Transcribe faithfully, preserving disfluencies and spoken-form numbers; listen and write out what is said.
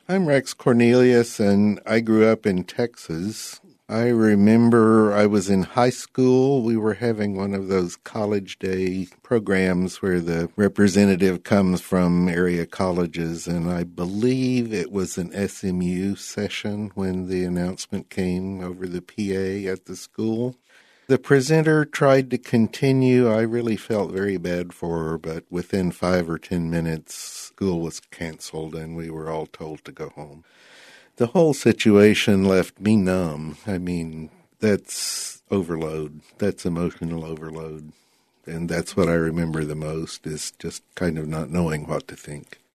I'm Rex Cornelius, and I grew up in Texas. I remember I was in high school. We were having one of those college day programs where the representative comes from area colleges, and I believe it was an S M U session when the announcement came over the P A at the school. The presenter tried to continue. I really felt very bad for her, but within five or ten minutes, school was canceled and we were all told to go home. The whole situation left me numb. I mean, that's overload. That's emotional overload. And that's what I remember the most, is just kind of not knowing what to think.